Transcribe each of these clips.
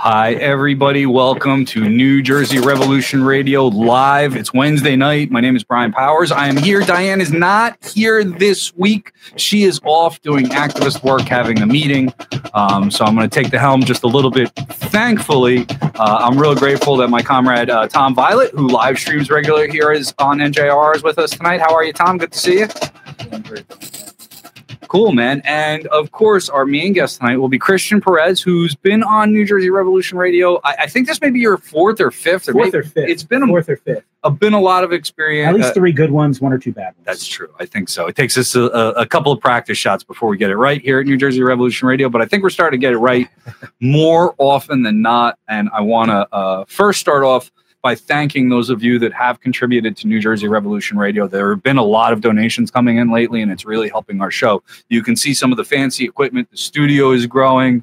Hi, everybody. Welcome to New Jersey Revolution Radio Live. It's Wednesday night. My name is Brian Powers. I am here. Diane is not here this week. She is off doing activist work, having a meeting. So I'm going to take the helm just a little bit. Thankfully, I'm real grateful that my comrade Tom Violet, who live streams regularly here, is on NJR, is with us tonight. How are you, Tom? Good to see you. I'm great. Cool, man. And of course, our main guest tonight will be Christian Perez, who's been on New Jersey Revolution Radio. I think this may be your fourth or fifth. It's been fourth or fifth. Been a lot of experience. At least three good ones, one or two bad ones. That's true. I think so. It takes us a couple of practice shots before we get it right here at New Jersey Revolution Radio. But I think we're starting to get it right more often than not. And I want to first start off by thanking those of you that have contributed to New Jersey Revolution Radio. There have been a lot of donations coming in lately, and it's really helping our show. You can see some of the fancy equipment. The studio is growing.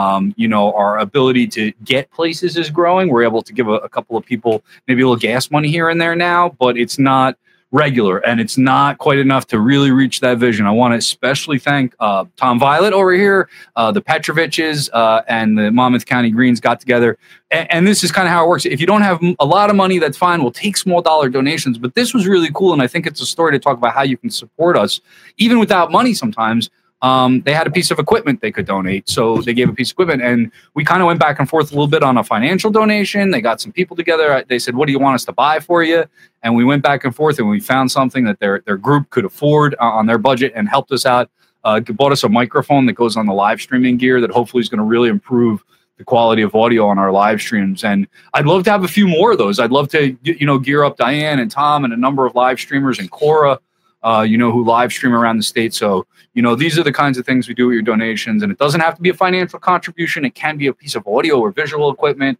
Our ability to get places is growing. We're able to give a couple of people maybe a little gas money here and there now, but it's not regular, and it's not quite enough to really reach that vision. I want to especially thank Tom Violet over here, the Petroviches, and the Monmouth County Greens got together. And this is kind of how it works. If you don't have a lot of money, that's fine. We'll take small dollar donations. But this was really cool, and I think it's a story to talk about how you can support us, even without money sometimes. They had a piece of equipment they could donate, so they gave a piece of equipment, and we kind of went back and forth a little bit on a financial donation. They got some people together. They said, "What do you want us to buy for you?" And we went back and forth, and we found something that their group could afford on their budget, and helped us out. Bought us a microphone that goes on the live streaming gear that hopefully is going to really improve the quality of audio on our live streams. And I'd love to have a few more of those. I'd love to gear up Diane and Tom and a number of live streamers, and Cora, who live stream around the state. So, these are the kinds of things we do with your donations. And it doesn't have to be a financial contribution. It can be a piece of audio or visual equipment.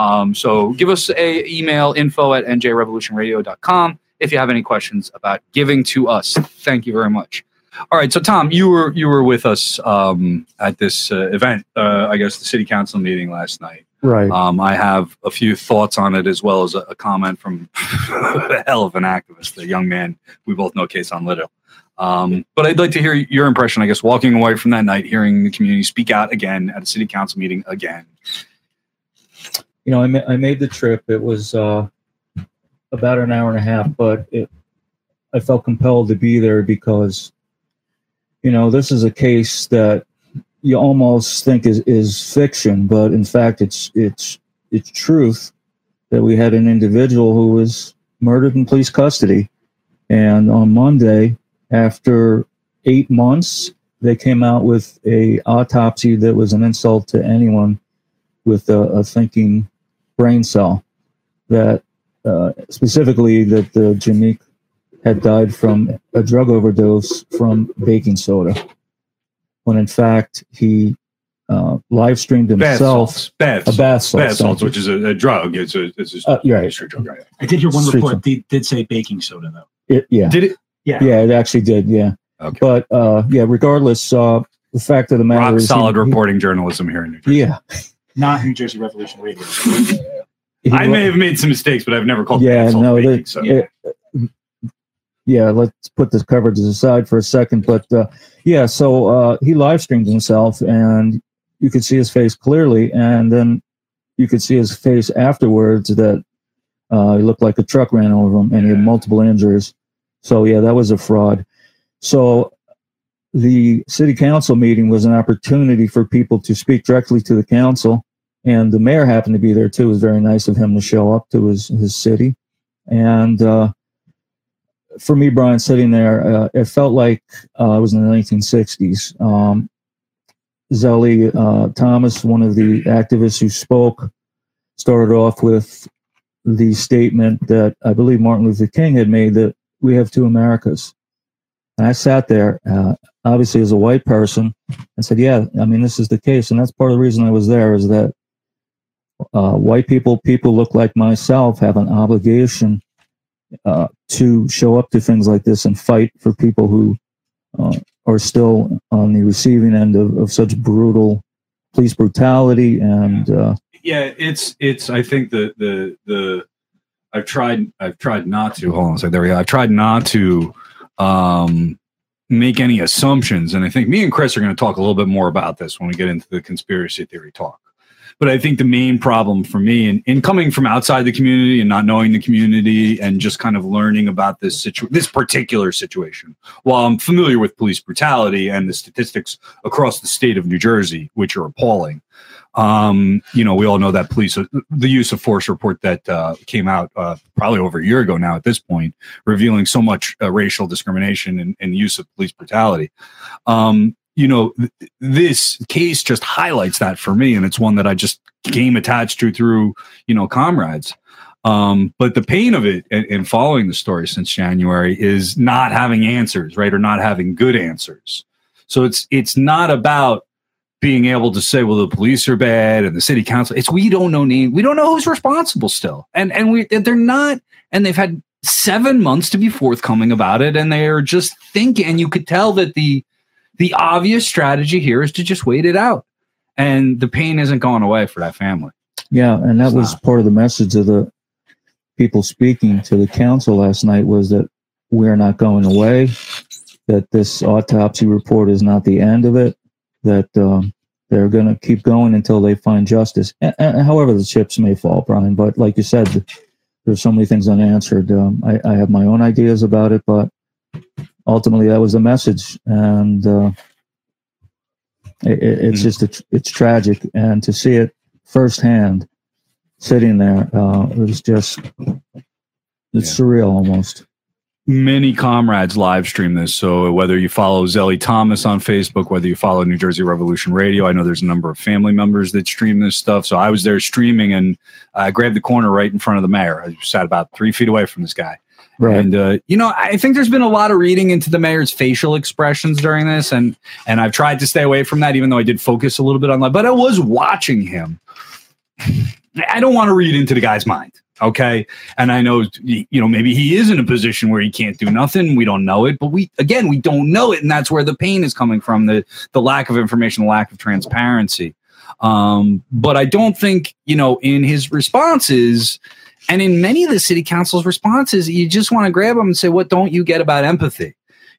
So give us a email, info@njrevolutionradio.com, if you have any questions about giving to us. Thank you very much. All right. So, Tom, you were with us at this event, I guess the city council meeting last night. Right. I have a few thoughts on it, as well as a comment from a hell of an activist, a young man we both know, Kason Little. But I'd like to hear your impression, I guess, walking away from that night, hearing the community speak out again at a city council meeting again. I made the trip. It was about an hour and a half, but I felt compelled to be there because, this is a case that you almost think is fiction, but in fact it's truth, that we had an individual who was murdered in police custody. And on Monday, after 8 months, they came out with a autopsy that was an insult to anyone with a thinking brain cell, that specifically that the Jameek had died from a drug overdose from baking soda, when in fact he live streamed himself. Bath salts, which is a drug. It's a right. street drug. Right. I did hear one report did say baking soda, though. Did it? Yeah, it actually did. Yeah. Okay. But regardless, the fact of the matter is, solid reporting journalism here in New Jersey. Yeah, not New Jersey Revolution Radio. I may have made some mistakes, but I've never called. Let's put this coverage aside for a second. But so he live streamed himself, and you could see his face clearly, and then you could see his face afterwards that he looked like a truck ran over him, and he had multiple injuries. So that was a fraud. So the city council meeting was an opportunity for people to speak directly to the council, and the mayor happened to be there too. It was very nice of him to show up to his city. And for me, Brian, sitting there, it felt like it was in the 1960s. Zelly Thomas, one of the activists who spoke, started off with the statement that I believe Martin Luther King had made, that we have two Americas. And I sat there, obviously as a white person, and said, this is the case. And that's part of the reason I was there, is that white people look like myself, have an obligation to show up to things like this and fight for people who are still on the receiving end of such brutal police brutality. And it's I think the I've tried not to hold on a second, there we go. I've tried not to make any assumptions, and I think me and Chris are going to talk a little bit more about this when we get into the conspiracy theory talk. But I think the main problem for me, in coming from outside the community and not knowing the community and just kind of learning about this particular situation, while I'm familiar with police brutality and the statistics across the state of New Jersey, which are appalling. We all know that the use of force report that came out probably over a year ago now at this point, revealing so much racial discrimination and use of police brutality. This case just highlights that for me. And it's one that I just became attached to through, comrades. But the pain of it in following the story since January is not having answers, right? Or not having good answers. So it's not about being able to say, well, the police are bad and the city council. We don't know name. We don't know who's responsible still. And they're not, and they've had 7 months to be forthcoming about it. And they're just thinking, and you could tell that the obvious strategy here is to just wait it out. And the pain isn't going away for that family. Yeah. And that was part of the message of the people speaking to the council last night, was that we're not going away, that this autopsy report is not the end of it, that they're going to keep going until they find justice. And however the chips may fall, Brian. But like you said, there's so many things unanswered. I have my own ideas about it, but ultimately that was the message. And it's just, it's tragic. And to see it firsthand sitting there, it was just, it's surreal almost. Many comrades live stream this. So whether you follow Zelly Thomas on Facebook, whether you follow New Jersey Revolution Radio, I know there's a number of family members that stream this stuff. So I was there streaming, and I grabbed the corner right in front of the mayor. I sat about 3 feet away from this guy. Right. And, I think there's been a lot of reading into the mayor's facial expressions during this. And I've tried to stay away from that, even though I did focus a little bit on that. But I was watching him. I don't want to read into the guy's mind. Okay. And I know, maybe he is in a position where he can't do nothing. We don't know it, but we don't know it. And that's where the pain is coming from, the lack of information, the lack of transparency. But I don't think, in his responses and in many of the city council's responses, you just want to grab them and say, what don't you get about empathy?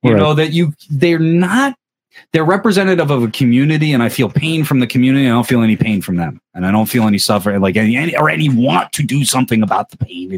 They're representative of a community, and I feel pain from the community. I don't feel any pain from them, and I don't feel any suffering, like any want to do something about the pain.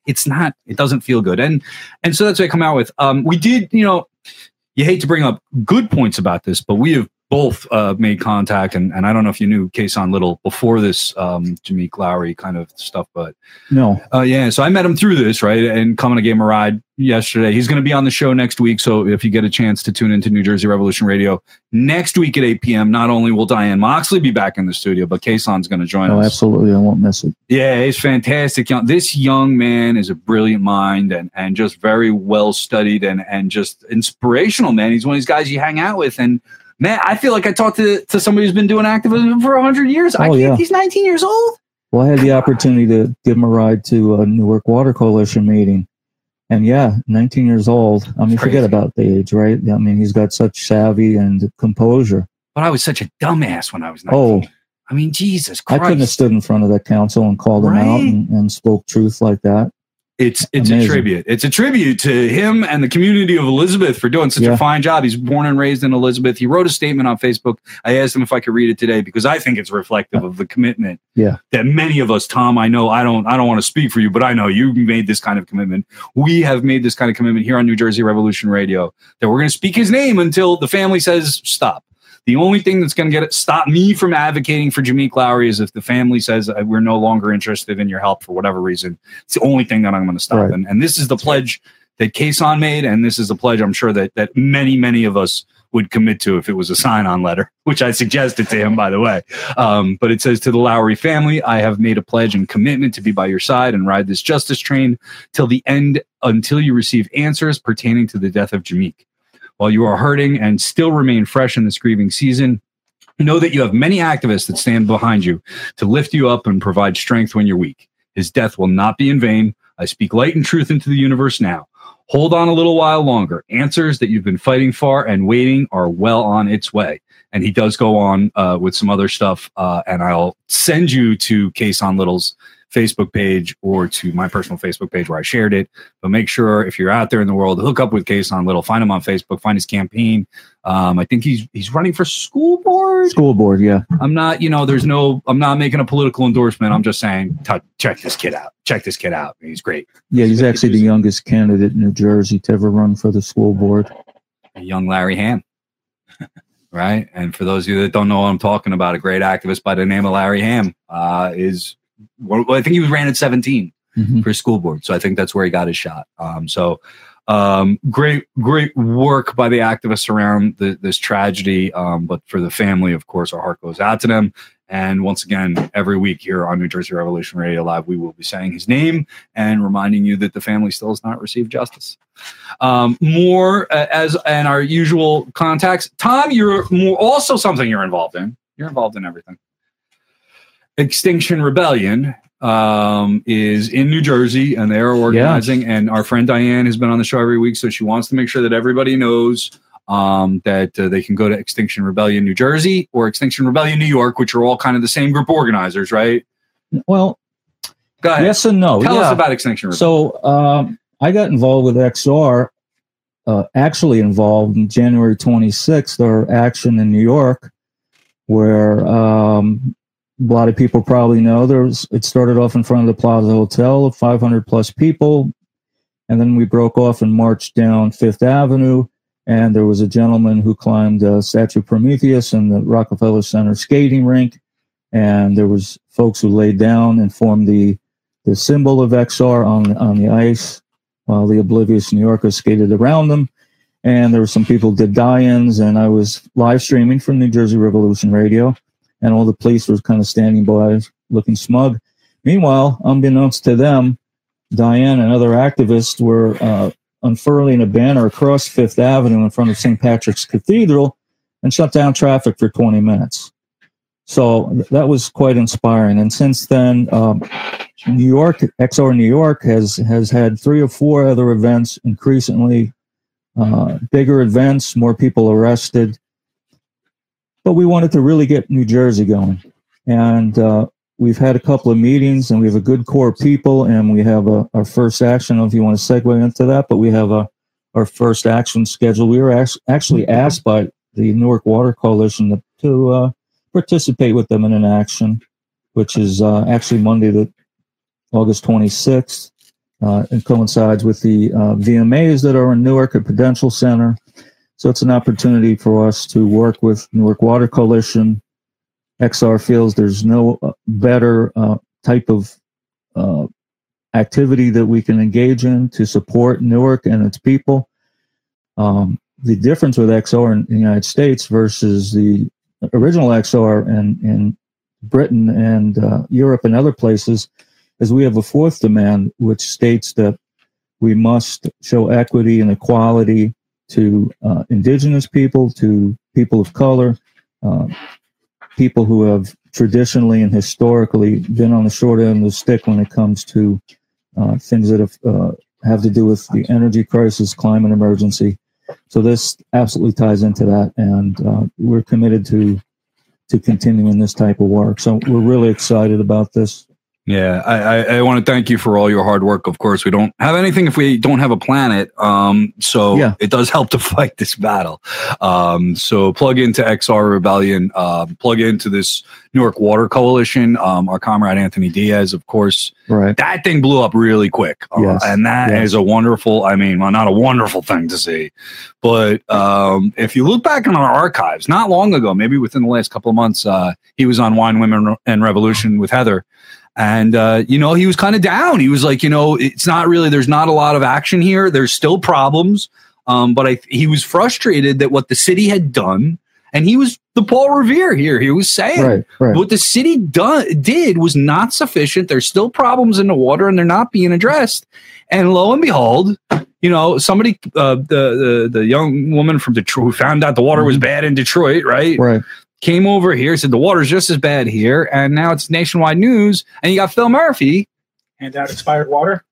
It doesn't feel good, and so that's what I come out with. We did, you hate to bring up good points about this, but we have both made contact, and I don't know if you knew Kason Little before this Jameek Lowry kind of stuff, but no. So I met him through this, right, and coming to gave him a ride yesterday. He's going to be on the show next week, so if you get a chance to tune into New Jersey Revolution Radio next week at 8 p.m., not only will Diane Moxley be back in the studio, but Kason's going to join us. Oh, absolutely. I won't miss it. Yeah, he's fantastic. This young man is a brilliant mind and just very well studied and just inspirational, man. He's one of these guys you hang out with, and man, I feel like I talked to somebody who's been doing activism for 100 years. He's 19 years old. Well, I had the opportunity to give him a ride to a Newark Water Coalition meeting. And 19 years old. I mean, forget about the age, right? I mean, he's got such savvy and composure. But I was such a dumbass when I was 19. Oh, I mean, Jesus Christ. I couldn't have stood in front of that council and called him out and spoke truth like that. It's a tribute. It's a tribute to him and the community of Elizabeth for doing such a fine job. He's born and raised in Elizabeth. He wrote a statement on Facebook. I asked him if I could read it today because I think it's reflective of the commitment that many of us, Tom, I know I don't want to speak for you, but I know you made this kind of commitment. We have made this kind of commitment here on New Jersey Revolution Radio that we're going to speak his name until the family says stop. The only thing that's going to stop me from advocating for Jameek Lowry is if the family says we're no longer interested in your help for whatever reason. It's the only thing that I'm going to stop. Right. And this is the pledge that Kason made, and this is a pledge I'm sure that many, many of us would commit to if it was a sign-on letter, which I suggested to him, by the way. But it says, to the Lowry family, I have made a pledge and commitment to be by your side and ride this justice train till the end until you receive answers pertaining to the death of Jameek. While you are hurting and still remain fresh in this grieving season, know that you have many activists that stand behind you to lift you up and provide strength when you're weak. His death will not be in vain. I speak light and truth into the universe now. Hold on a little while longer. Answers that you've been fighting for and waiting are well on its way. And he does go on with some other stuff, and I'll send you to Kason Little's Facebook page or to my personal Facebook page where I shared it. But make sure if you're out there in the world, hook up with Kason Little, find him on Facebook, find his campaign. I think he's running for school board. School board, yeah. I'm not, I'm not making a political endorsement. I'm just saying, check this kid out. Check this kid out. He's great. Yeah, he's actually the youngest candidate in New Jersey to ever run for the school board. A young Larry Ham. Right. And for those of you that don't know what I'm talking about, a great activist by the name of Larry Ham I think he ran at 17 for school board. So I think that's where he got his shot. Great work by the activists around this tragedy. But for the family, of course, our heart goes out to them. And once again, every week here on New Jersey Revolution Radio Live, we will be saying his name and reminding you that the family still has not received justice. More as and our usual contacts. Tom, you're also something you're involved in. You're involved in everything. Extinction Rebellion is in New Jersey, and they're organizing. Yeah. And our friend Diane has been on the show every week, so she wants to make sure that everybody knows that they can go to Extinction Rebellion New Jersey or Extinction Rebellion New York, which are all kind of the same group organizers, right? Well, go ahead. Yes and no. Tell us about Extinction Rebellion. So I got involved with XR, actually involved in January 26th, our action in New York, where a lot of people probably know it started off in front of the Plaza Hotel, 500 plus people, and then we broke off and marched down Fifth Avenue. And there was a gentleman who climbed Statue of Prometheus and the Rockefeller Center skating rink. And there was folks who laid down and formed the symbol of XR on the ice while the oblivious New Yorkers skated around them. And there were some people who did die-ins, and I was live streaming from New Jersey Revolution Radio, and all the police were kind of standing by looking smug. Meanwhile, unbeknownst to them, Diane and other activists were unfurling a banner across Fifth Avenue in front of St. Patrick's Cathedral and shut down traffic for 20 minutes. So that was quite inspiring. And since then, New York, XR New York has had 3 or 4 other events, increasingly bigger events, more people arrested. But we wanted to really get New Jersey going. And we've had a couple of meetings, and we have a good core of people, and we have our first action. I don't know if you want to segue into that, but we have our first action scheduled. We were actually asked by the Newark Water Coalition to participate with them in an action, which is actually Monday, August 26th. It coincides with the VMAs that are in Newark at Prudential Center. So it's an opportunity for us to work with Newark Water Coalition. XR feels there's no better type of activity that we can engage in to support Newark and its people. The difference with XR in the United States versus the original XR in Britain and Europe and other places is we have a 4th demand, which states that we must show equity and equality to indigenous people, to people of color, people who have traditionally and historically been on the short end of the stick when it comes to things that have to do with the energy crisis, climate emergency. So this absolutely ties into that, and we're committed to continuing this type of work. So we're really excited about this. Yeah, I want to thank you for all your hard work. Of course, we don't have anything if we don't have a planet. So yeah. It does help to fight this battle. So plug into XR Rebellion, plug into this Newark Water Coalition. Our comrade Anthony Diaz, of course, right. That thing blew up really quick. Yes. And that is a wonderful, not a wonderful thing to see. But if you look back in our archives, not long ago, maybe within the last couple of months, he was on Wine, Women, and Revolution with Heather. And, he was kind of down. He was like, it's not really, there's not a lot of action here. There's still problems. But he was frustrated that what the city had done, and he was the Paul Revere here. He was saying right. What the city did was not sufficient. There's still problems in the water and they're not being addressed. And lo and behold, somebody, the young woman from Detroit who found out the water was bad in Detroit, right. Came over here, said the water's just as bad here, and now it's nationwide news. And you got Phil Murphy. Hand out expired water.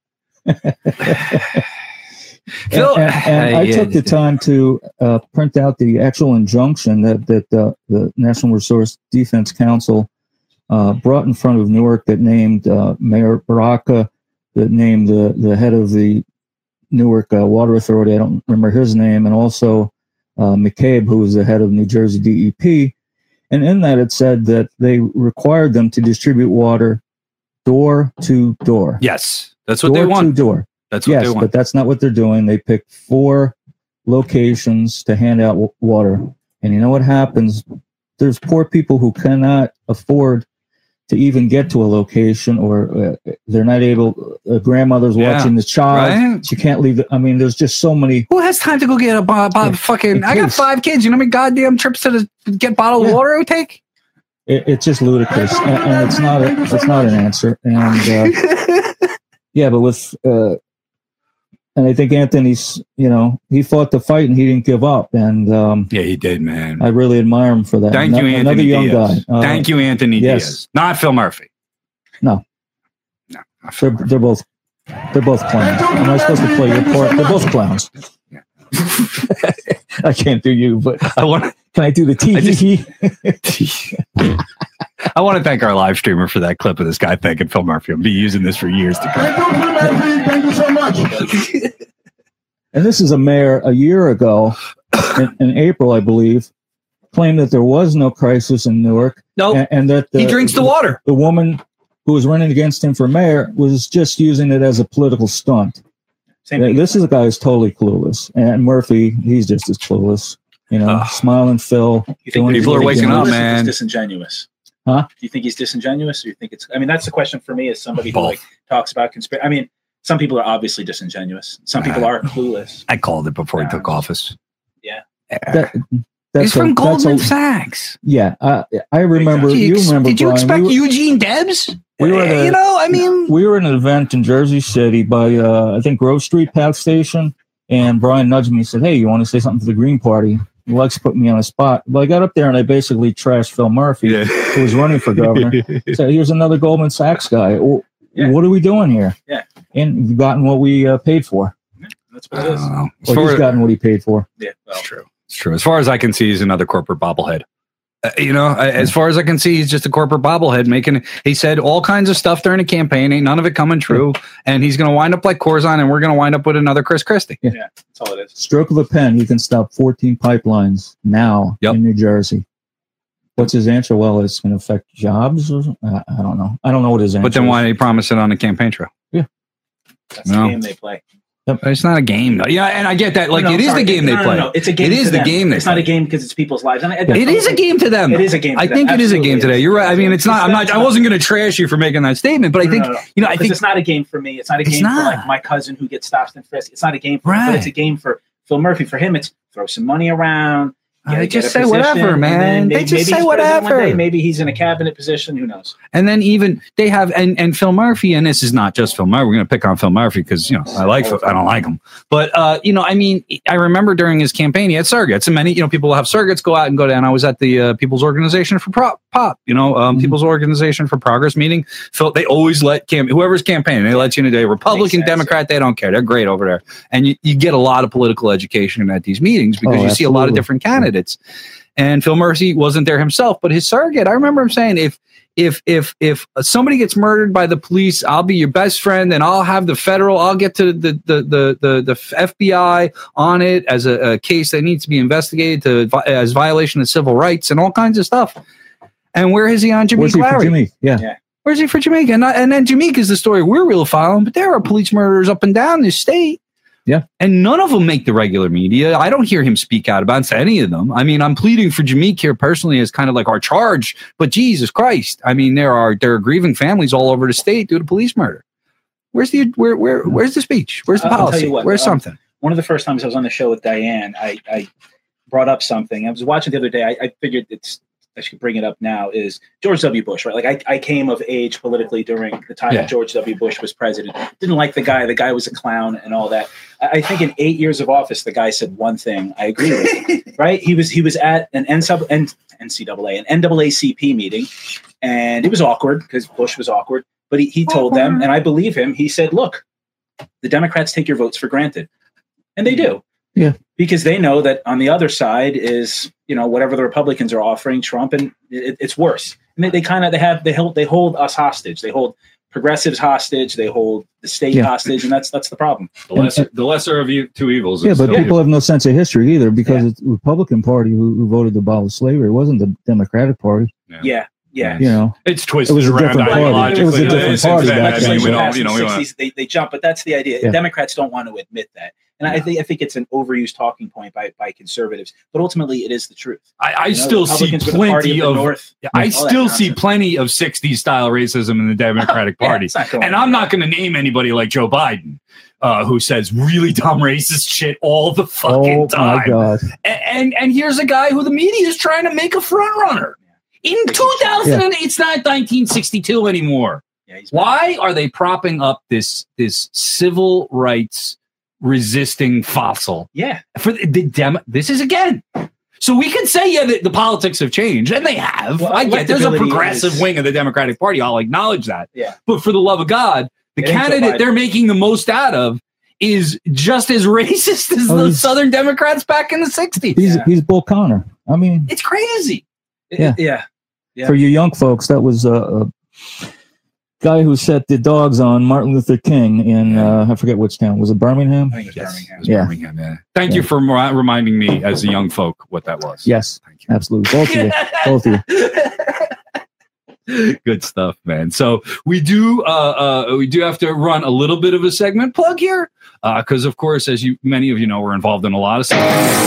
Phil, and I took the time to print out the actual injunction that the National Resource Defense Council brought in front of Newark that named Mayor Baraka, that named the head of the Newark Water Authority. I don't remember his name, and also McCabe, who was the head of New Jersey DEP. And in that, it said that they required them to distribute water door to door. Yes, that's what they want. Door to door. That's what they want. But that's not what they're doing. They picked 4 locations to hand out water. And you know what happens? There's poor people who cannot afford to even get to a location, or they're not able. A grandmother's watching the child. Right? She can't leave. I mean, there's just so many. Who has time to go get a fucking? I got 5 kids. You know how many goddamn trips to get bottled water it would take? It's just ludicrous, and it's not an answer. And yeah, but with and I think Anthony's, he fought the fight and he didn't give up. And yeah, he did, man. I really admire him for that. Thank you, Anthony Another young Diaz. guy. Thank you, Anthony Diaz. Not Phil Murphy. No, they're both clowns. Am I supposed to play your part? They're both clowns. Yeah. I can't do you, but can I do the TV? I want to thank our live streamer for that clip of this guy thanking Phil Murphy. I'll be using this for years to come. Thank you so much. And this is a mayor a year ago, in April, I believe, claimed that there was no crisis in Newark. Nope. And that He drinks the water. The woman who was running against him for mayor was just using it as a political stunt. This is a guy who's totally clueless. And Murphy, he's just as clueless. Smiling Phil. You think people are waking up, man? He's disingenuous. Huh? Do you think he's disingenuous, or you think it's? I mean, that's the question for me as somebody who talks about conspiracy. I mean, some people are obviously disingenuous. Some people are clueless. I called it before he took office. Yeah. He's from Goldman Sachs. Yeah, I remember. Exactly. You remember? Did you Brian, expect Eugene Debs? We were at we were in an event in Jersey City by I think Grove Street Path Station, and Brian nudged me and said, "Hey, you want to say something to the Green Party?" He likes to put me on a spot. Well, I got up there and I basically trashed Phil Murphy, who was running for governor. So here's another Goldman Sachs guy. Well, what are we doing here? Yeah, and we've gotten what we paid for. That's what it is. Or he's gotten what he paid for. Yeah, that's true. It's true. As far as I can see, he's another corporate bobblehead. As far as I can see, he's just a corporate bobblehead he said all kinds of stuff during the campaign. Ain't none of it coming true. And he's going to wind up like Corzine, and we're going to wind up with another Chris Christie. Yeah, that's all it is. Stroke of a pen, he can stop 14 pipelines now in New Jersey. What's his answer? Well, it's going to affect jobs. I don't know. I don't know what his answer is. But then why did he promise it on the campaign trail? Yeah. That's the game they play. It's not a game, though. Yeah, and I get that. It is the game they play. No, it's a game. It is the game. It's not a game because it's people's lives. It is a game to them. It is a game. I think it is a game today. You're right. I mean, it's not. I wasn't going to trash you for making that statement, but I think I think it's not a game for me. It's not a game for like my cousin who gets stopped and frisked. It's not a game for me, but it's a game for Phil Murphy. For him, it's throw some money around. They just say whatever, man. They just say whatever. Maybe he's in a cabinet position. Who knows? And then even they have and Phil Murphy, and this is not just Phil Murphy. We're going to pick on Phil Murphy because I don't like him. But I mean, I remember during his campaign he had surrogates, and many people will have surrogates go out and go down. I was at the People's Organization for POP, People's Organization for Progress meeting. Phil, they always let whoever's campaigning, they let you in today, Republican, Democrat, they don't care. They're great over there, and you get a lot of political education at these meetings because you see a lot of different candidates. And Phil Murphy wasn't there himself, but his surrogate. I remember him saying, if somebody gets murdered by the police, I'll be your best friend, and I'll have the federal. I'll get to the FBI on it as a case that needs to be investigated as violation of civil rights and all kinds of stuff. And where is he on Jameek Larry? Yeah. Where's he for Jamaica? And then Jameek is the story we're real following, but there are police murderers up and down this state. Yeah. And none of them make the regular media. I don't hear him speak out about any of them. I mean, I'm pleading for Jameek here personally as kind of like our charge, but Jesus Christ. I mean, there are grieving families all over the state due to police murder. Where's the speech? Where's the policy? Where's something? One of the first times I was on the show with Diane, I brought up something. I was watching the other day. I figured I should bring it up now, is George W. Bush, right? Like I came of age politically during the time that George W. Bush was president. Didn't like the guy. The guy was a clown and all that. I think in 8 years of office, the guy said one thing I agree with, right? He was at an NCAA, an NAACP meeting, and it was awkward because Bush was awkward, but he told them, and I believe him, he said, look, the Democrats take your votes for granted. And they do. Yeah. Because they know that on the other side is, whatever the Republicans are offering Trump, and it's worse. And they hold us hostage. They hold progressives hostage. They hold the state hostage, and that's the problem. The lesser of two evils. Yeah, but people have no sense of history either, because it's the Republican Party who voted to abolish slavery. It wasn't the Democratic Party. Yeah. You know, it's twisted. It was a different party. It was a different party back then. They jump, but that's the idea. Yeah. Democrats don't want to admit that, and I think it's an overused talking point by conservatives. But ultimately, it is the truth. I still see plenty of plenty of '60s style racism in the Democratic Party, and I'm not going to name anybody like Joe Biden, who says really dumb racist shit all the fucking time. My God. And here's a guy who the media is trying to make a front runner. In 2000, it's not 1962 anymore. Why are they propping up this civil rights resisting fossil? Yeah. For this is again. So we can say the politics have changed, and they have. Well, I get there's a progressive wing of the Democratic Party. I'll acknowledge that. Yeah. But for the love of God, the candidate they're making the most out of is just as racist as the Southern Democrats back in the 60s. He's Bull Connor. I mean, it's crazy. Yeah. For you young folks, that was a guy who set the dogs on Martin Luther King in I forget which town. Was it Birmingham? I think it was Birmingham. Birmingham. Yeah. Thank you for reminding me, as a young folk, what that was. Yes, thank you. Absolutely, both of you. Good stuff, man. So we do have to run a little bit of a segment plug here, because of course, as many of you know, we're involved in a lot of stuff.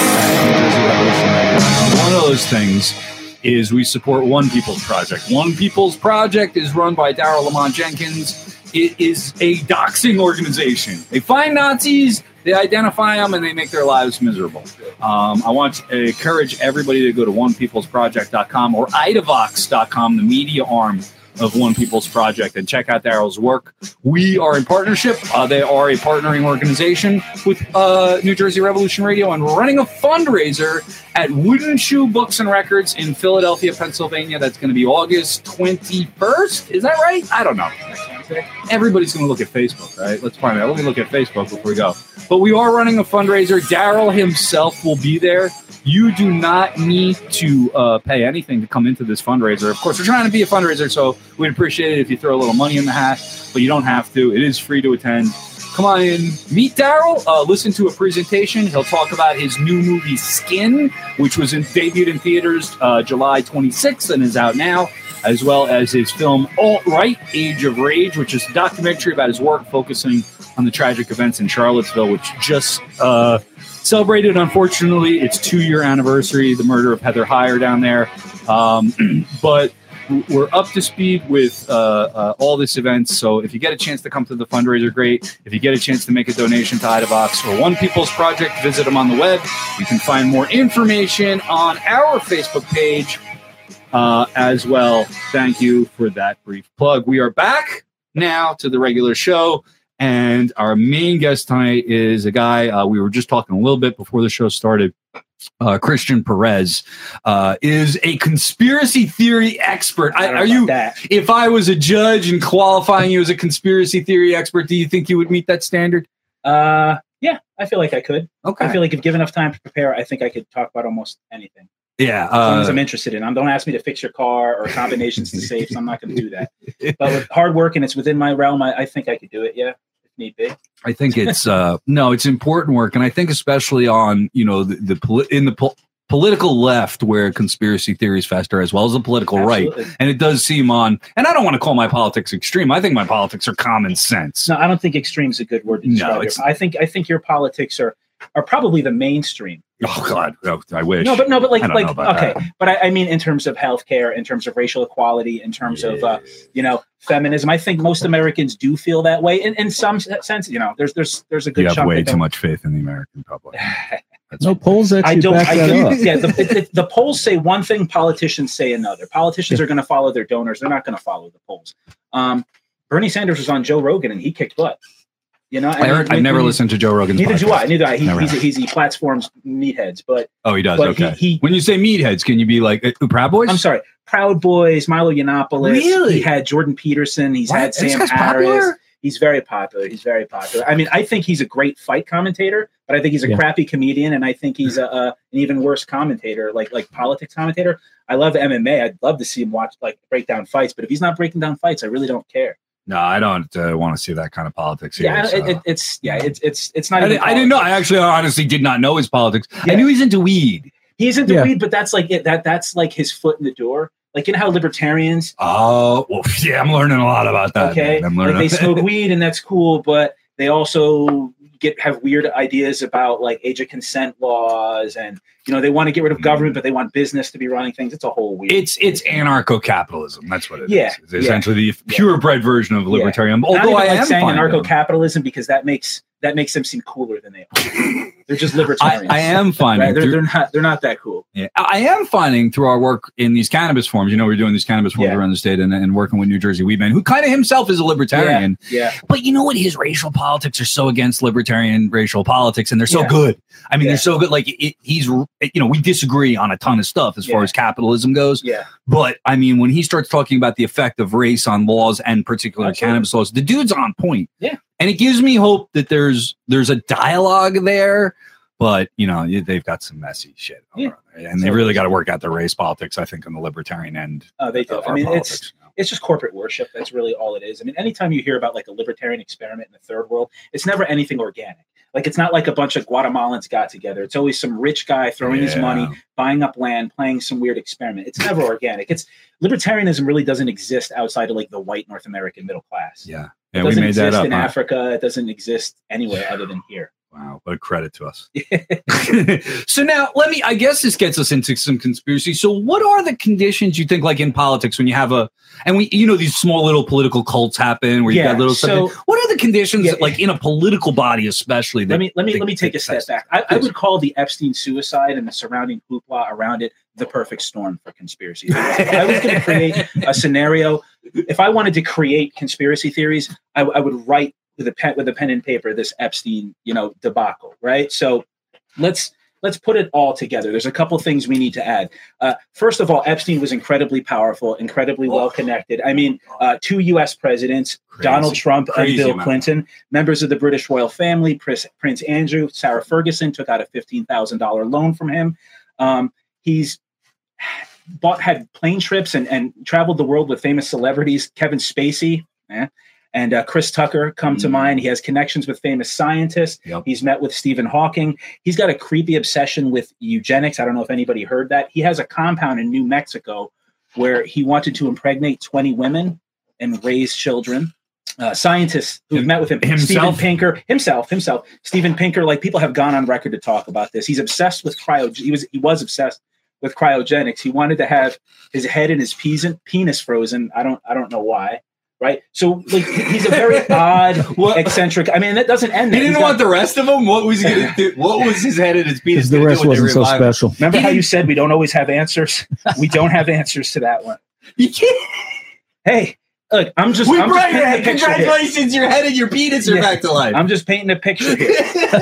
One of those things is we support One People's Project. One People's Project is run by Daryl Lamont Jenkins. It is a doxing organization. They find Nazis, they identify them, and they make their lives miserable. I want to encourage everybody to go to onepeoplesproject.com or idavox.com, the media arm of One People's Project, and check out Daryl's work. We are in partnership. They are a partnering organization with New Jersey Revolution Radio and running a fundraiser at Wooden Shoe Books and Records in Philadelphia, Pennsylvania. That's going to be August 21st. Is that right? I don't know. Everybody's going to look at Facebook, right? Let's find out. Let me look at Facebook before we go. But we are running a fundraiser. Daryl himself will be there. You do not need to pay anything to come into this fundraiser. Of course, we're trying to be a fundraiser, so we'd appreciate it if you throw a little money in the hat, but you don't have to. It is free to attend. Come on in, meet Daryl, listen to a presentation. He'll talk about his new movie, Skin, which was debuted in theaters July 26th and is out now, as well as his film Alt-Right, Age of Rage, which is a documentary about his work focusing on the tragic events in Charlottesville, which just celebrated, unfortunately, its 2-year anniversary, the murder of Heather Heyer down there. But we're up to speed with all this events. So if you get a chance to come to the fundraiser, great. If you get a chance to make a donation to Idavox or One People's Project, visit them on the web. You can find more information on our Facebook page as well. Thank you for that brief plug. We are back now to the regular show. And our main guest tonight is a guy we were just talking a little bit before the show started. Christian Perez is a conspiracy theory expert. If I was a judge and qualifying you as a conspiracy theory expert, do you think you would meet that standard? Yeah, I feel like I could. Okay. I feel like if given enough time to prepare, I think I could talk about almost anything. Yeah. As long as I'm interested in them. Don't ask me to fix your car or combinations to safes. I'm not going to do that. But with hard work and it's within my realm, I think I could do it. Yeah. Need be. I think it's it's important work, and I think especially on the political left where conspiracy theories fester, as well as the political Absolutely. right, and it does seem on. And I don't want to call my politics extreme. I think my politics are common sense. No, I don't think extreme is a good word to describe it. I think your politics are probably the mainstream. Oh God, I wish. No, but like okay, that. But I mean in terms of healthcare, in terms of racial equality, in terms of feminism. I think most Americans do feel that way. In some sense, there's a good. You have chunk way of too much faith in the American public. No polls actually back that up. Yeah, the polls say one thing, politicians say another. Politicians are going to follow their donors; they're not going to follow the polls. Bernie Sanders was on Joe Rogan and he kicked butt. I've never listened to Joe Rogan's Neither podcast. do I. He platforms meatheads, but he does. But okay. When you say meatheads, can you be like Proud Boys? I'm sorry, Proud Boys, Milo Yiannopoulos. Really? He had Jordan Peterson. He's had Sam Harris. Popular? He's very popular. I mean, I think he's a great fight commentator, but I think he's a crappy comedian, and I think he's an even worse commentator, like politics commentator. I love MMA. I'd love to see him break down fights, but if he's not breaking down fights, I really don't care. No, I don't want to see that kind of politics here. Yeah, so. It's not. I didn't know. I actually honestly did not know his politics. Yeah. I knew he's into weed. He's into weed, but that's like it. That's like his foot in the door. Like, you know how libertarians? Oh, well, yeah, I'm learning a lot about that. Okay, like they smoke weed and that's cool, but they also have weird ideas about like age of consent laws, and they want to get rid of government, but they want business to be running things. It's a whole weird. It's anarcho-capitalism. That's what it is. It's essentially the purebred version of libertarian. Although I am saying anarcho-capitalism because that makes them seem cooler than they are. They're just libertarians. I am finding they're not that cool. Yeah, I am finding through our work in these cannabis forums. We're doing these cannabis forums around the state and working with New Jersey Weed Man, who kind of himself is a libertarian. Yeah. But you know what? His racial politics are so against libertarian racial politics, and they're so good. I mean, they're so good. Like we disagree on a ton of stuff as far as capitalism goes. Yeah. But I mean, when he starts talking about the effect of race on laws and particular cannabis laws, the dude's on point. Yeah. And it gives me hope that there's a dialogue there, but they've got some messy shit, and they really got to work out their race politics. I think on the libertarian end. They do. I mean, it's just corporate worship. That's really all it is. I mean, anytime you hear about like a libertarian experiment in the third world, it's never anything organic. Like, it's not like a bunch of Guatemalans got together. It's always some rich guy throwing his money, buying up land, playing some weird experiment. It's never organic. Libertarianism really doesn't exist outside of like the white North American middle class. Yeah. It doesn't exist in Africa. It doesn't exist anywhere other than here. Wow, what a credit to us. So now I guess this gets us into some conspiracy. So what are the conditions you think, like in politics, when you have these small little political cults happen where you got little stuff. What are the conditions like in a political body, especially? Let me take a step back. I would call the Epstein suicide and the surrounding hoopla around it the perfect storm for conspiracy theories. If I was going to create a scenario, if I wanted to create conspiracy theories, I would write with a pen and paper this Epstein, debacle, right? So let's put it all together. There's a couple things we need to add. First of all, Epstein was incredibly powerful, incredibly well connected. I mean, 2 U.S. presidents, Donald Trump and Bill Clinton, members of the British royal family, Prince Andrew, Sarah Ferguson took out a $15,000 loan from him. He's had plane trips and traveled the world with famous celebrities. Kevin Spacey and Chris Tucker come to mind. He has connections with famous scientists. Yep. He's met with Stephen Hawking. He's got a creepy obsession with eugenics. I don't know if anybody heard that. He has a compound in New Mexico where he wanted to impregnate 20 women and raise children. Scientists who've met with him, Steven Pinker, himself, Steven Pinker, like, people have gone on record to talk about this. He's obsessed with he was obsessed with cryogenics. He wanted to have his head and his penis frozen. I don't know why. Right. So, like, he's a very odd, eccentric. I mean, that doesn't end there. He didn't want the rest of them? What was he going to do? What was his head and his penis? The rest wasn't so special. Remember how you said we don't always have answers? We don't have answers to that one. You can't. Hey, look, congratulations, your head and your penis are back to life. I'm just painting a picture here.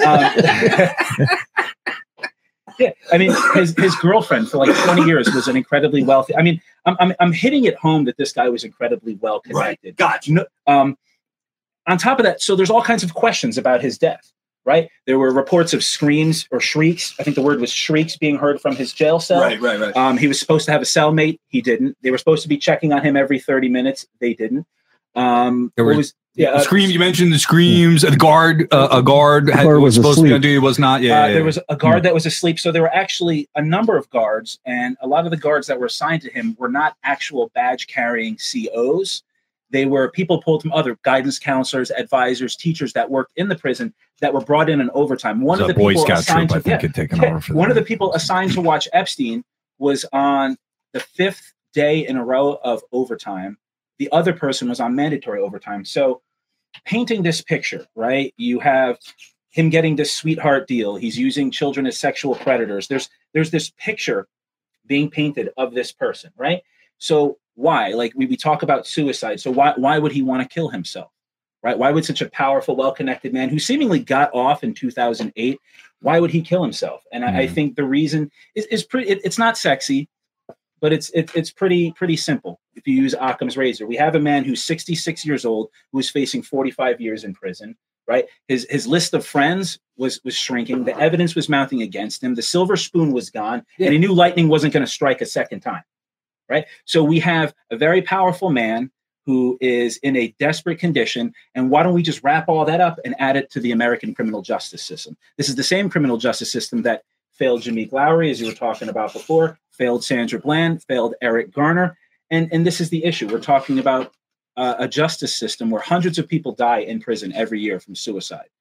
Yeah, I mean, his girlfriend for like 20 years was an incredibly wealthy. I mean, I'm hitting it home that this guy was incredibly well connected. Right. Gotcha. On top of that, so there's all kinds of questions about his death. Right, there were reports of screams or shrieks. I think the word was shrieks being heard from his jail cell. Right. He was supposed to have a cellmate. He didn't. They were supposed to be checking on him every 30 minutes. They didn't. Scream. You mentioned the screams. A guard was supposed to be on duty. Was not. There was a guard that was asleep. So there were actually a number of guards, and a lot of the guards that were assigned to him were not actual badge-carrying COs. They were people pulled from other guidance counselors, advisors, teachers that worked in the prison that were brought in overtime. One of the people assigned one of the people assigned to watch Epstein was on the 5th day in a row of overtime. The other person was on mandatory overtime. So, painting this picture, right? You have him getting this sweetheart deal. He's using children as sexual predators. There's this picture being painted of this person, right? So why? Like, we talk about suicide. So why would he want to kill himself, right? Why would such a powerful, well-connected man who seemingly got off in 2008, why would he kill himself? And I think the reason is pretty. It's not sexy, but it's pretty simple. If you use Occam's razor, we have a man who's 66 years old who is facing 45 years in prison. right? His list of friends was shrinking. The evidence was mounting against him. The silver spoon was gone, and he knew lightning wasn't going to strike a second time, right? So we have a very powerful man who is in a desperate condition. And why don't we just wrap all that up and add it to the American criminal justice system? This is the same criminal justice system that failed Jameek Lowry, as you were talking about before, failed Sandra Bland, failed Eric Garner. And this is the issue. We're talking about a justice system where hundreds of people die in prison every year from suicide.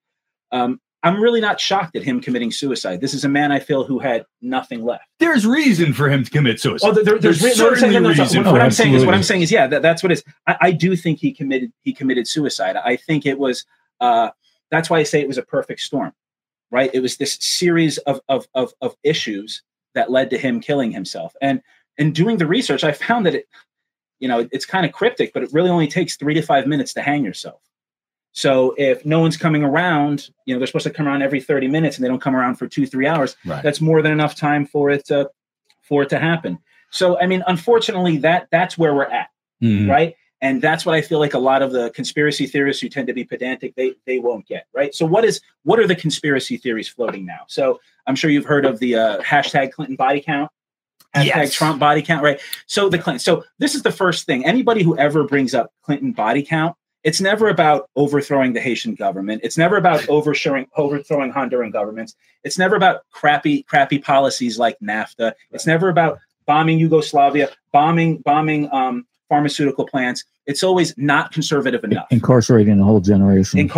I'm really not shocked at him committing suicide. This is a man, I feel, who had nothing left. There's reason for him to commit suicide. Oh, there's certainly reason. What I'm saying is, yeah, that's what it is. I do think he committed suicide. I think it was. That's why I say it was a perfect storm, right? It was this series of issues that led to him killing himself. And in doing the research, I found that it's kind of cryptic, but it really only takes 3 to 5 minutes to hang yourself. So if no one's coming around, they're supposed to come around every 30 minutes and they don't come around for 2-3 hours. Right. That's more than enough time for it to happen. So, I mean, unfortunately, that's where we're at. Mm-hmm. Right. And that's what I feel like a lot of the conspiracy theorists who tend to be pedantic, they won't get. Right. So what are the conspiracy theories floating now? So I'm sure you've heard of the hashtag Clinton body count. Hashtag Trump body count. Right. So so this is the first thing. Anybody who ever brings up Clinton body count, it's never about overthrowing the Haitian government. It's never about overthrowing Honduran governments. It's never about crappy policies like NAFTA. Right. It's never about bombing Yugoslavia, bombing pharmaceutical plants. It's always not conservative enough. Incarcerating a whole generation.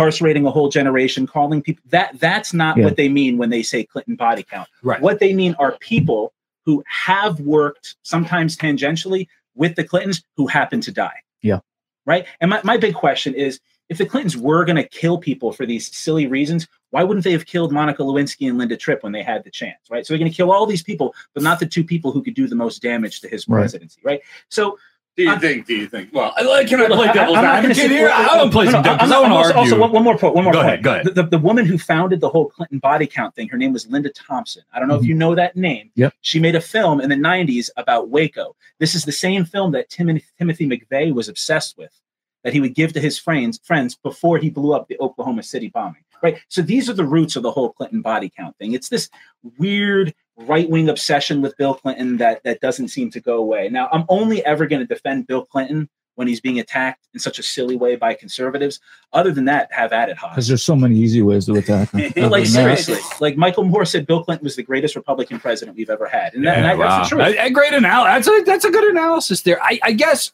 Calling people that's not what they mean when they say Clinton body count. Right. What they mean are people who have worked, sometimes tangentially, with the Clintons who happen to die. Yeah. Right. And my big question is, if the Clintons were going to kill people for these silly reasons, why wouldn't they have killed Monica Lewinsky and Linda Tripp when they had the chance? Right. So they're going to kill all these people, but not the two people who could do the most damage to his presidency. Right. So do you think? Well, can I play devil's advocate here? I don't play some devil's. I want to argue. Also, one more point. Go ahead. The woman who founded the whole Clinton body count thing, her name was Linda Thompson. I don't know if you know that name. Yep. She made a film in the 90s about Waco. This is the same film that Timothy McVeigh was obsessed with, that he would give to his friends before he blew up the Oklahoma City bombing. Right. So these are the roots of the whole Clinton body count thing. It's this weird right-wing obsession with Bill Clinton that doesn't seem to go away. Now, I'm only ever going to defend Bill Clinton when he's being attacked in such a silly way by conservatives. Other than that, have at it, Haas. Because there's so many easy ways to attack him. Like, seriously. Like, Michael Moore said Bill Clinton was the greatest Republican president we've ever had. And that's the truth. A great analysis. That's a good analysis there. I guess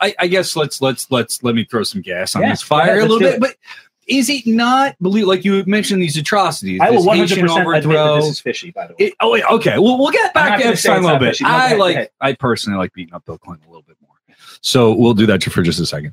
let me throw some gas on this fire a little bit. But is it not like you mentioned these atrocities? I will 100% admit that this is fishy, by the way. Okay. Well, we'll get back to it a little bit. I personally like beating up Bill Clinton a little bit more. So we'll do that for just a second.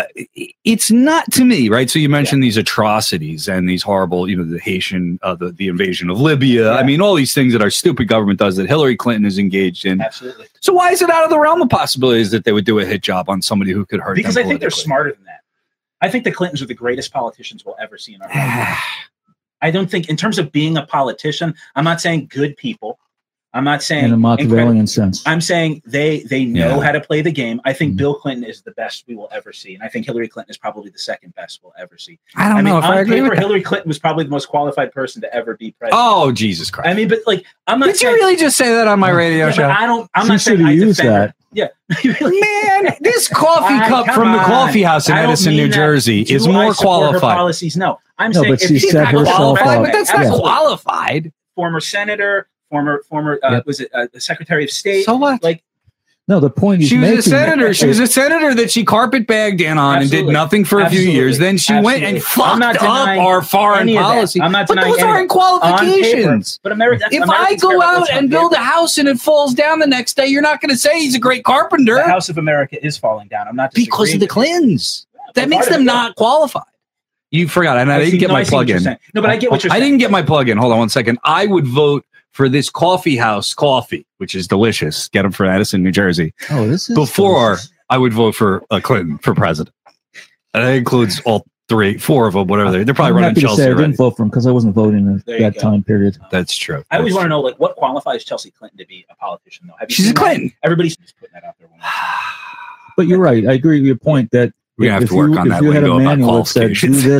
It's not to me, right? So you mentioned these atrocities and these horrible, the Haitian, the invasion of Libya. Yeah. I mean, all these things that our stupid government does that Hillary Clinton is engaged in. Absolutely. So why is it out of the realm of possibilities that they would do a hit job on somebody who could hurt them? Because I think they're smarter than that. I think the Clintons are the greatest politicians we'll ever see in our life. I don't think, in terms of being a politician, I'm not saying good people. I'm not saying in a Machiavellian sense. I'm saying they know how to play the game. I think Bill Clinton is the best we will ever see, and I think Hillary Clinton is probably the second best we'll ever see. I don't know if I agree with that. Hillary Clinton was probably the most qualified person to ever be president. Oh, Jesus Christ! I mean, but I'm not. Did you really just say that on my radio show? I'm not saying I defend that. Yeah, man, this coffee cup from the coffee house in Edison, New Jersey, is more qualified. Her policies, no. I'm saying but she set herself up. But that's not qualified. Former senator. Former was it the Secretary of State? So what? No, the point she was a senator. She was a senator that she carpet bagged in on and did nothing for a few years. Then she went and fucked up our foreign policy. I'm not denying those aren't qualifications. But America, if I go out and build a house and it falls down the next day, you're not going to say he's a great carpenter. The House of America is falling down. I'm not because of the Clintons. That makes them not qualified. You forgot, and I didn't get my plug in. No, but I get what you're saying. I didn't get my plug in. Hold on 1 second. I would vote for this coffee house coffee, which is delicious. Get them from Edison, New Jersey. Oh, this is before delicious. I would vote for Clinton for president. And that includes all 4 of them, whatever they're probably running Chelsea. I didn't vote for him because I wasn't voting in that time period. That's true. I always want to know what qualifies Chelsea Clinton to be a politician, though. She's a Clinton. Everybody's just putting that out there. But you're right. I agree with your point that we have to work on that. If you had a manual that said do this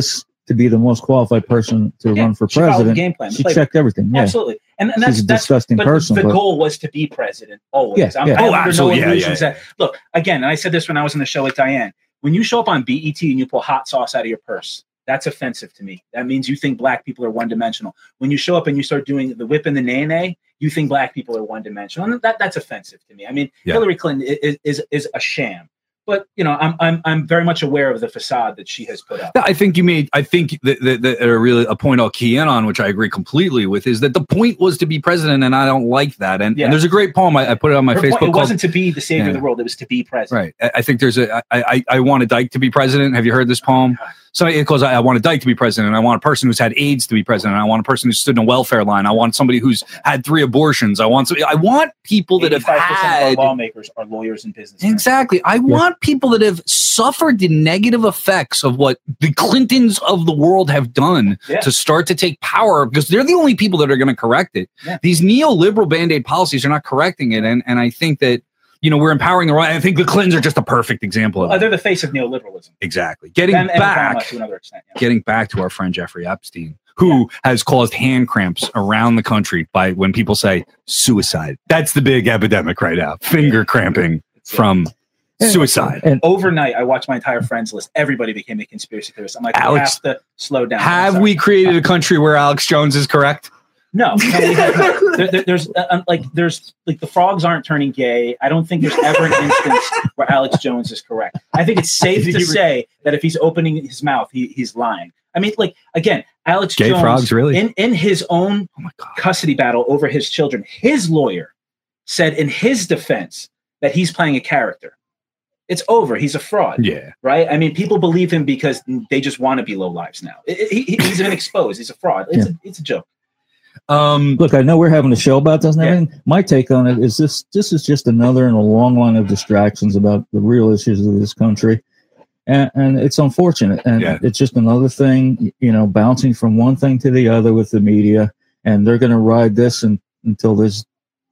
to be the most qualified person to run for she followed the president. game plan. She checked everything. Yeah. Absolutely. And She's a disgusting person. The goal was to be president always. Yeah, I'm yeah. under absolutely. no illusions Yeah. that, look, again, and I said this when I was on the show with Diane, when you show up on BET and you pull hot sauce out of your purse, that's offensive to me. That means you think black people are one-dimensional. When you show up and you start doing the whip and the nay-nay, you think black people are one-dimensional. And that's offensive to me. I mean, Hillary Clinton is a sham. But I'm very much aware of the facade that she has put up. I think that a point I'll key in on, which I agree completely with, is that the point was to be president, and I don't like that. And there's a great poem I put it on my Facebook. It wasn't to be the savior of the world; it was to be president. Right. I think there's I want a dyke to be president. Have you heard this poem? So it goes, I want a dyke to be president. I want a person who's had AIDS to be president. I want a person who stood in a welfare line. I want somebody who's had 3 abortions. I want people that have had. Of our lawmakers are lawyers and businessmen. Exactly. I want people that have suffered the negative effects of what the Clintons of the world have done to start to take power, because they're the only people that are going to correct it. Yeah. These neoliberal Band-Aid policies are not correcting it. And I think that, we're empowering the right. I think the Clintons are just a perfect example of it. They're the face of neoliberalism. Exactly. Getting back to our friend Jeffrey Epstein, who has caused hand cramps around the country by when people say suicide. That's the big epidemic right now. Finger cramping from suicide. And overnight, I watched my entire friends list. Everybody became a conspiracy theorist. I'm like, Alex, we have to slow down. Have we created a country where Alex Jones is correct? No, there's the frogs aren't turning gay. I don't think there's ever an instance where Alex Jones is correct. I think it's safe to say that if he's opening his mouth, he's lying. I mean, again, Alex gay Jones, frogs, really? in his own custody battle over his children, his lawyer said in his defense that he's playing a character. It's over. He's a fraud. Yeah. Right? I mean, people believe him because they just want to be lowlives now. He's been exposed. He's a fraud. It's a joke. Look, I know we're having a show about this and everything. My take on it is this is just another in a long line of distractions about the real issues of this country. And it's unfortunate. And it's just another thing, bouncing from one thing to the other with the media. And they're going to ride this until there's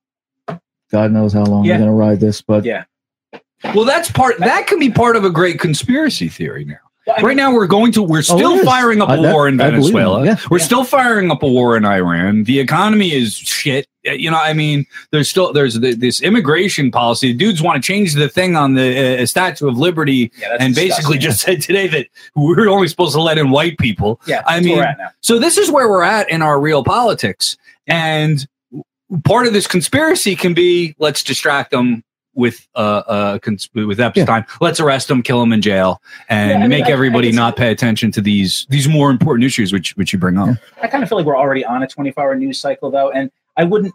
God knows how long they're going to ride this. But well, that can be part of a great conspiracy theory now. Right now, we're still firing up a war in Venezuela. We're still firing up a war in Iran. The economy is shit. There's this immigration policy. Dudes want to change the thing on the Statue of Liberty and basically just said today that we're only supposed to let in white people. Yeah, we're at now. So this is where we're at in our real politics. And part of this conspiracy can be, let's distract them with Epstein. Let's arrest him, kill him in jail, and make everybody not pay attention to these more important issues which you bring up. I kind of feel like we're already on a 24-hour news cycle, though, and I wouldn't.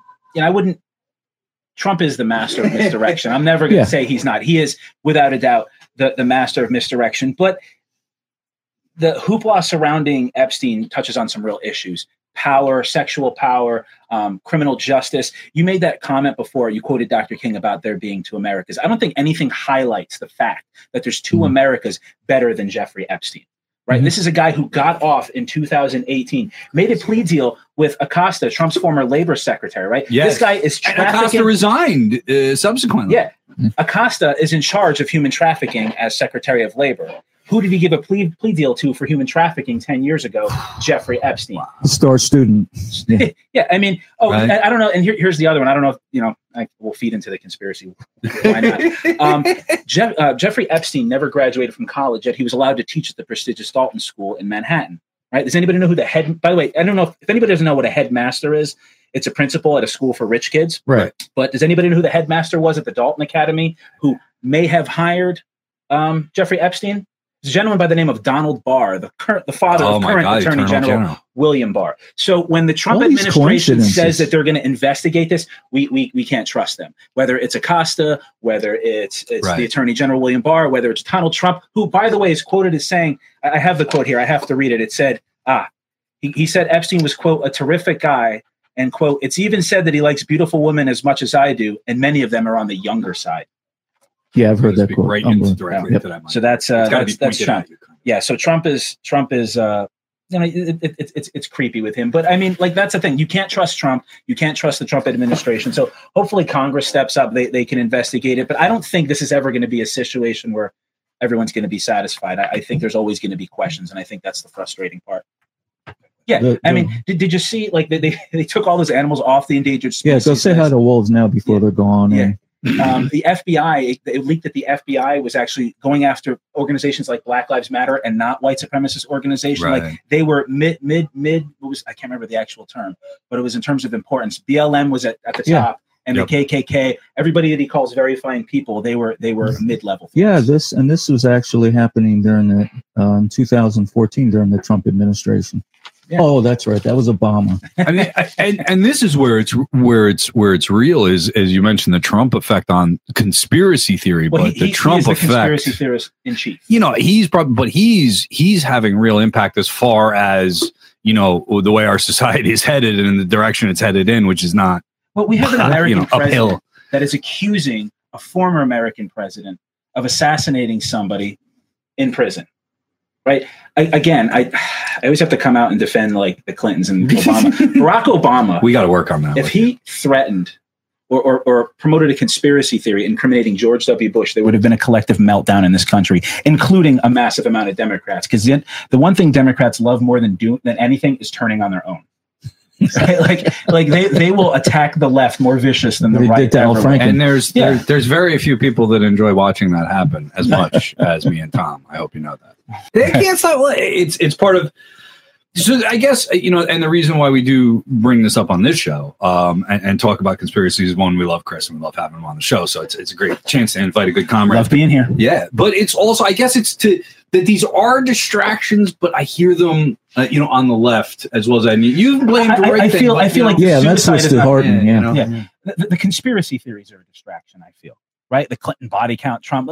Trump is the master of misdirection. I'm never going to say he's not. He is, without a doubt, the master of misdirection. But the hoopla surrounding Epstein touches on some real issues. Power, sexual power, criminal justice. You made that comment before. You quoted Dr. King about there being 2 Americas. I don't think anything highlights the fact that there's 2 Americas better than Jeffrey Epstein, right? This is a guy who got off in 2018, made a plea deal with Acosta, Trump's former labor secretary, right? Yes. This guy is trafficking. And Acosta resigned subsequently. Yeah. Acosta is in charge of human trafficking as Secretary of Labor. Who did he give a plea deal to for human trafficking 10 years ago? Jeffrey Epstein. Star student. Yeah. I mean, right. I don't know. And here's the other one. I don't know if, we'll feed into the conspiracy. Why not? Jeffrey Epstein never graduated from college, yet he was allowed to teach at the prestigious Dalton School in Manhattan. Right? Does anybody know who by the way, I don't know if anybody doesn't know what a headmaster is. It's a principal at a school for rich kids. Right. But does anybody know who the headmaster was at the Dalton Academy who may have hired Jeffrey Epstein? It's a gentleman by the name of Donald Barr, the father of current Attorney General William Barr. So when the Trump administration says that they're going to investigate this, we can't trust them. Whether it's Acosta, whether it's the Attorney General William Barr, whether it's Donald Trump, who, by the way, is quoted as saying, I have the quote here, I have to read it. It said, he said Epstein was, quote, a terrific guy, and, quote, it's even said that he likes beautiful women as much as I do, and many of them are on the younger side. Yeah, I've heard that quote. Right into that. So that's Trump. Yeah, so Trump is it's creepy with him. But I mean, that's the thing. You can't trust Trump. You can't trust the Trump administration. So hopefully Congress steps up. They can investigate it. But I don't think this is ever going to be a situation where everyone's going to be satisfied. I think there's always going to be questions, and I think that's the frustrating part. Yeah, I mean, did you see, like, they took all those animals off the endangered species? Yeah, so say hi to wolves now before they're gone. Yeah. The FBI, it leaked that the FBI was actually going after organizations like Black Lives Matter and not white supremacist organizations. Right. Like, they were mid, what was, I can't remember the actual term, but it was in terms of importance. BLM was at the top, and the KKK, everybody that he calls very fine people, they were mid-level. Yeah, this was actually happening during the 2014 during the Trump administration. Yeah. Oh, that's right. That was Obama. I mean, and this is where it's real is, as you mentioned, the Trump effect on conspiracy theory, well, but the Trump effect, conspiracy theorist in chief. You know, he's having real impact as far as, you know, the way our society is headed and the direction it's headed in, which is not. Well, we have an American president uphill. That is accusing a former American president of assassinating somebody in prison. Right. I always have to come out and defend, like, the Clintons and Obama. Barack Obama. We got to work on that. If he threatened or promoted a conspiracy theory incriminating George W. Bush, there would have been a collective meltdown in this country, including a massive amount of Democrats. Because the one thing Democrats love more than anything is turning on their own. Right? like they will attack the left more vicious than the right. And there's very few people that enjoy watching that happen as much as me and Tom. I hope you know that. They can't stop. It's part of. So I guess, you know, and the reason why we do bring this up on this show and talk about conspiracies is, one, we love Chris and we love having him on the show. So it's a great chance to invite a good comrade. Love being here. Yeah, but it's also, I guess it's that these are distractions, but I hear them, you know, on the left as well as you've blamed the right thing. I feel like that's what's disheartening. Yeah. The conspiracy theories are a distraction. I feel, right. The Clinton body count, Trump.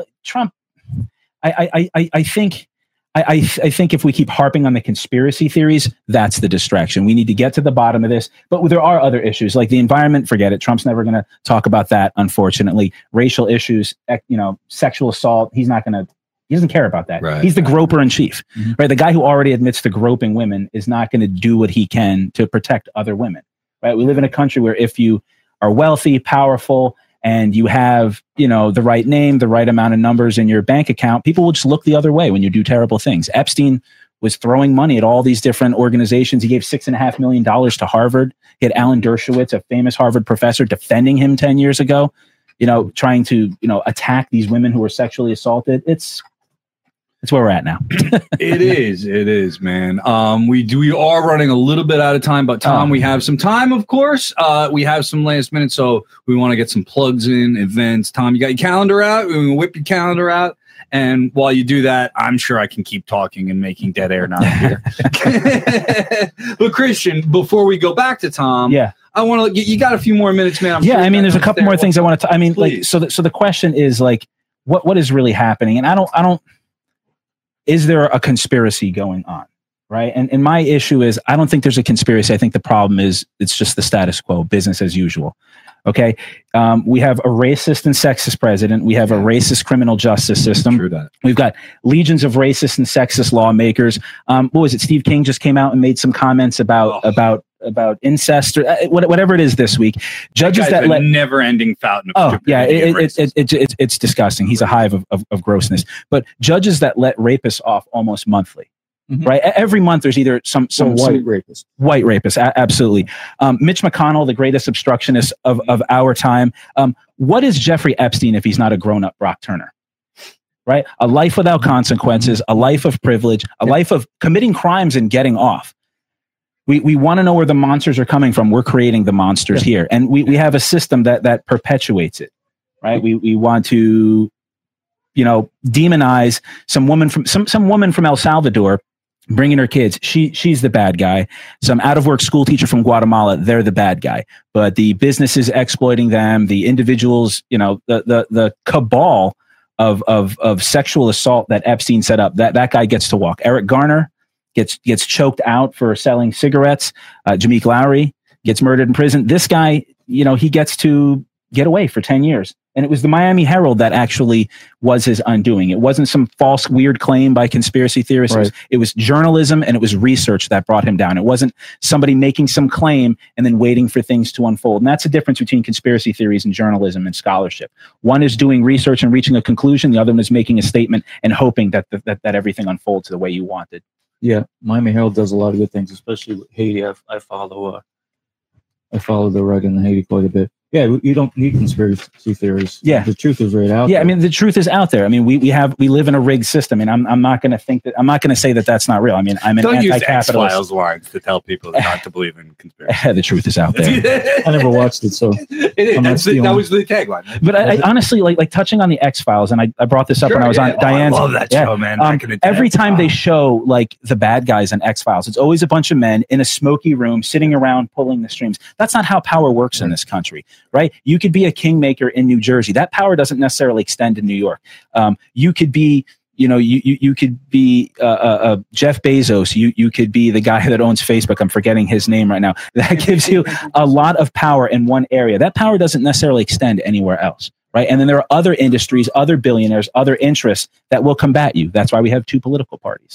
I think if we keep harping on the conspiracy theories, that's the distraction. We need to get to the bottom of this. But there are other issues like the environment. Forget it. Trump's never going to talk about that, unfortunately. Racial issues, you know, sexual assault. He doesn't care about that. Right. He's the groper in chief, right? The guy who already admits to groping women is not going to do what he can to protect other women, right? We live in a country where if you are wealthy, powerful, and you have, you know, the right name, the right amount of numbers in your bank account, people will just look the other way when you do terrible things. Epstein was throwing money at all these different organizations. He gave $6.5 million to Harvard. He had Alan Dershowitz, a famous Harvard professor, defending him 10 years ago, you know, trying to, you know, attack these women who were sexually assaulted. It's where we're at now. It is, man. We are running a little bit out of time, but Tom, we have some time, of course. We have some last minute, so we want to get some plugs in, events. Tom, you got your calendar out? We're gonna whip your calendar out. And while you do that, I'm sure I can keep talking and making dead air not here. But Christian, before we go back to Tom, I want to. You got a few more minutes, man. I mean, there's a couple more things I want to. I mean, please. Like, so the question is, like, what is really happening? And I don't. Is there a conspiracy going on, right? And my issue is, I don't think there's a conspiracy. I think the problem is it's just the status quo, business as usual. Okay, we have a racist and sexist president. We have a racist criminal justice system. True that. We've got legions of racist and sexist lawmakers. What was it? Steve King just came out and made some comments about incest or whatever it is this week. Judges that let never-ending fountain. It's disgusting. He's a hive of grossness. But judges that let rapists off almost monthly. Mm-hmm. Right. Every month there's either some white rapists. Absolutely. Mitch McConnell, the greatest obstructionist of our time. What is Jeffrey Epstein if he's not a grown-up Brock Turner? Right. A life without consequences, a life of privilege, a life of committing crimes and getting off. We want to know where the monsters are coming from. We're creating the monsters here. And we have a system that perpetuates it. Right. We want to, you know, demonize some woman from El Salvador bringing her kids. She's the bad guy. Some out of work school teacher from Guatemala, they're the bad guy. But the businesses exploiting them, the individuals, you know, the cabal of sexual assault that Epstein set up, that guy gets to walk. Eric Garner gets choked out for selling cigarettes. Jameek Lowry gets murdered in prison. This guy, you know, he gets to get away for 10 years. And it was the Miami Herald that actually was his undoing. It wasn't some false, weird claim by conspiracy theorists. Right. It was journalism and it was research that brought him down. It wasn't somebody making some claim and then waiting for things to unfold. And that's the difference between conspiracy theories and journalism and scholarship. One is doing research and reaching a conclusion. The other one is making a statement and hoping that everything unfolds the way you wanted. Yeah, Miami Herald does a lot of good things, especially with Haiti. I follow the rug in Haiti quite a bit. Yeah, you don't need conspiracy theories. Yeah, the truth is right out there. Yeah, I mean, the truth is out there. I mean, we live in a rigged system, and I'm not going to say that that's not real. I mean, I'm an anti-capitalist. Don't use X-Files lines to tell people not to believe in conspiracy. The truth is out there. I never watched it, so that was the tagline. But I honestly like touching on the X-Files, and I brought this up when I was on Diane's. I love that show, man. Every time they show like the bad guys on X-Files, it's always a bunch of men in a smoky room sitting around pulling the strings. That's not how power works in this country, right? You could be a kingmaker in New Jersey. That power doesn't necessarily extend to New York. You could be, you could be Jeff Bezos. You could be the guy that owns Facebook. I'm forgetting his name right now. That gives you a lot of power in one area. That power doesn't necessarily extend anywhere else, right? And then there are other industries, other billionaires, other interests that will combat you. That's why we have two political parties.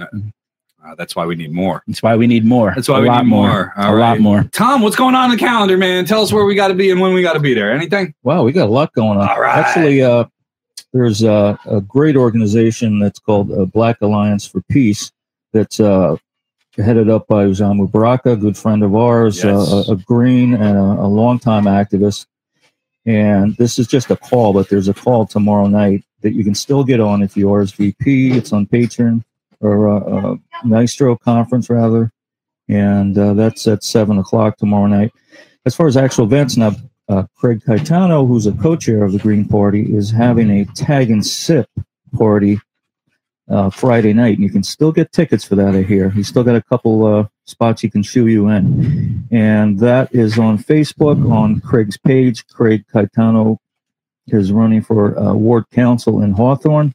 That's why we need more. That's why we need more. That's why we need more. A lot more. Tom, what's going on in the calendar, man? Tell us where we got to be and when we got to be there. Anything? Wow, we got a lot going on. All right. Actually, there's a great organization that's called Black Alliance for Peace that's headed up by Usamu Baraka, a good friend of ours, Yes. a Green and a longtime activist. And this is just a call, but there's a call tomorrow night that you can still get on if you RSVP. It's on Patreon. Or Maestro conference, rather. And that's at 7 o'clock tomorrow night. As far as actual events, now, Craig Caetano, who's a co-chair of the Green Party, is having a tag and sip party Friday night. And you can still get tickets for that, I hear. He's still got a couple spots he can shoo you in. And that is on Facebook, on Craig's page. Craig Caetano is running for ward council in Hawthorne.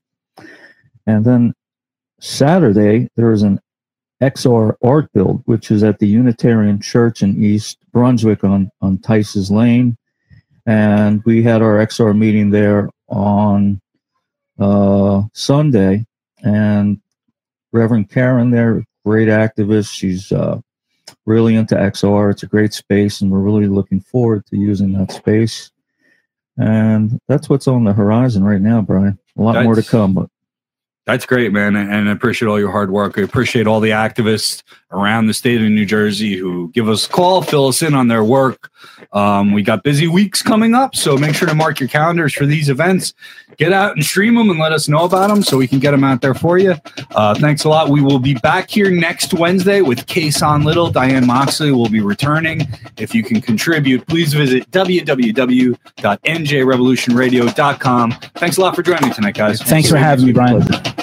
And then Saturday, there is an XR art build, which is at the Unitarian Church in East Brunswick on Tice's Lane. And we had our XR meeting there on Sunday. And Reverend Karen there, great activist. She's really into XR. It's a great space, and we're really looking forward to using that space. And that's what's on the horizon right now, Brian. A lot more to come, but that's great, man. And I appreciate all your hard work. I appreciate all the activists around the state of New Jersey who give us a call, fill us in on their work. We got busy weeks coming up, so make sure to mark your calendars for these events. Get out and stream them and let us know about them so we can get them out there for you. Thanks a lot. We will be back here next Wednesday with Kason Little. Diane Moxley will be returning. If you can contribute, please visit www.njrevolutionradio.com. Thanks a lot for joining me tonight, guys. Thanks for having me, Brian.